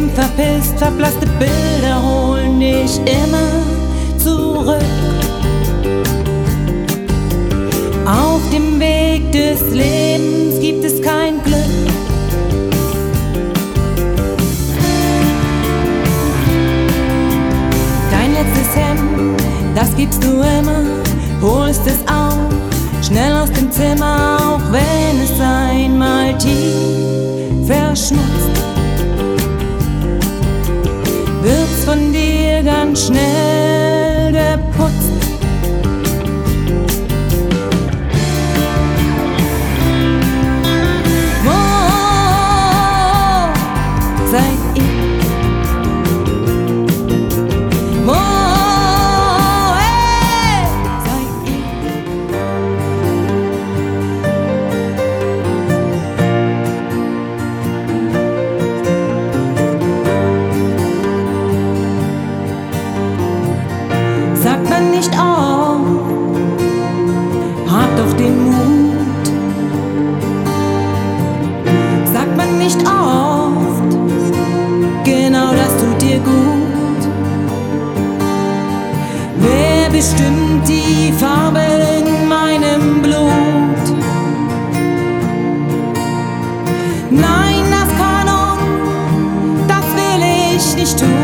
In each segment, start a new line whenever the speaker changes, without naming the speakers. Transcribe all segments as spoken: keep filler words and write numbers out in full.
Leben verpisst, verblasste Bilder holen dich immer zurück. Auf dem Weg des Lebens gibt es kein Glück. Dein letztes Hemd, das gibst du immer, holst es auch schnell aus dem Zimmer, auch wenn es einmal tief verschmutzt. Wird's von dir ganz schnell geputzt. Sagt man nicht auch, hab doch den Mut. Sagt man nicht oft, genau das tut dir gut. Wer bestimmt die Farbe in meinem Blut? Nein, das kann und das will ich nicht tun.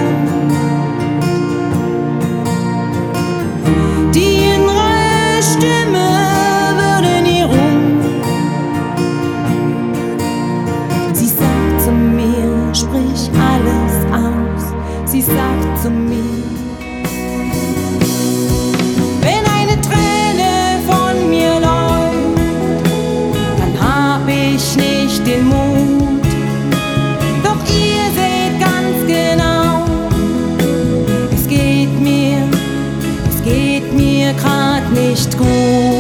Stimme würde nie ruhen. Sie sagt zu mir, sprich alles aus. Sie sagt zu mir, wenn eine Träne von mir läuft, dann hab ich nicht den Mut. Doch ihr seht ganz genau, es geht mir, es geht mir grad nicht gut.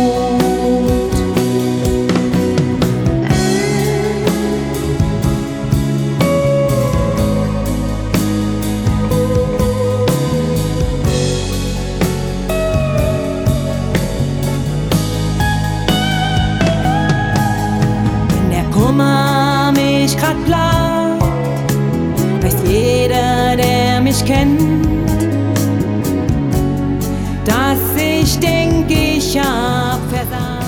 Wenn der Kummer mich grad plagt, weiß jeder, der mich kennt, dass ich denk, ich hab versagt.